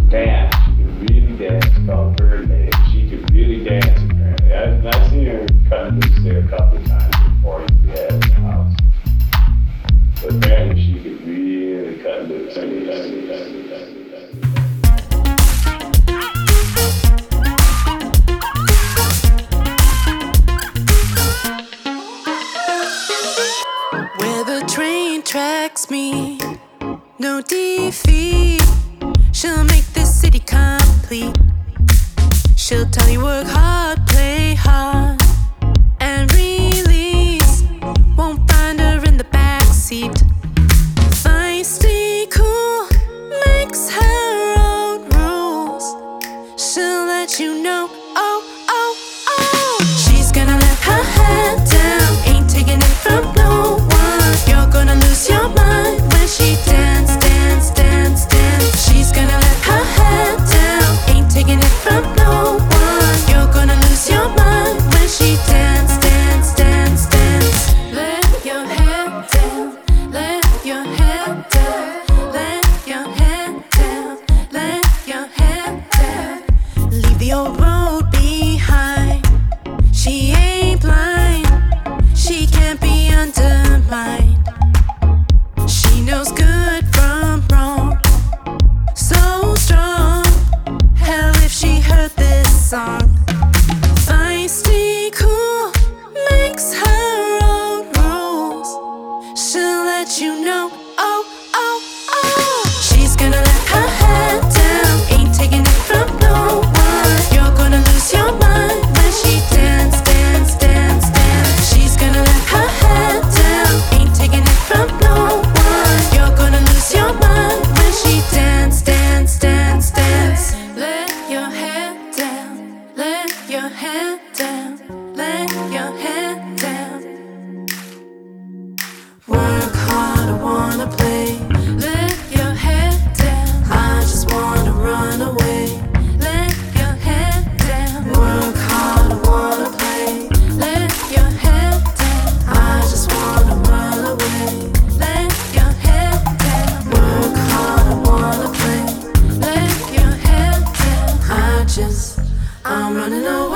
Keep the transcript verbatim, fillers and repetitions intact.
dance. She could really dance. Called Bird Lady. She could really dance. Apparently, I, I've seen her cutting loose there a couple of times before we had in the house. But apparently, she could really cut loose. Cut loose, cut loose, cut loose, cut loose. Where the train tracks me, no defeat. She'll make this city complete. She'll tell you work hard, play hard, and release. Won't find her in the backseat. Feisty, cool, makes her own rules. She'll let you know, oh, oh, oh. She's gonna let her head down, ain't taking it from no one. You're gonna lose your mind when she dance, dance, dance, dance. She's gonna let her head down, ain't taking it from no one. You're gonna lose your mind when she dance, dance, dance, dance. Let your head down, let your head down, let your head down, let your head down. Leave the old road behind. She ain't blind, she can't be undermined. She knows good from wrong, so strong. Hell, if she heard this song. Feisty, cool, makes her own rules. She'll let you know, oh, oh, oh. She's gonna let her head down, ain't taking it from no one. You're gonna lose your mind when she dance, dance, dance, dance. She's gonna let her head down, ain't taking it from no one. You're gonna lose your mind when she dance, dance, dance, dance. Let your head down, let your head down, let your head down. Work hard, I wanna play. Let your head down, I just wanna run away. Let your head down. Work hard, I wanna play. Let your head down, I just wanna run away. Let your head down. Work hard, I wanna play. Let your head down, I just, I'm running away.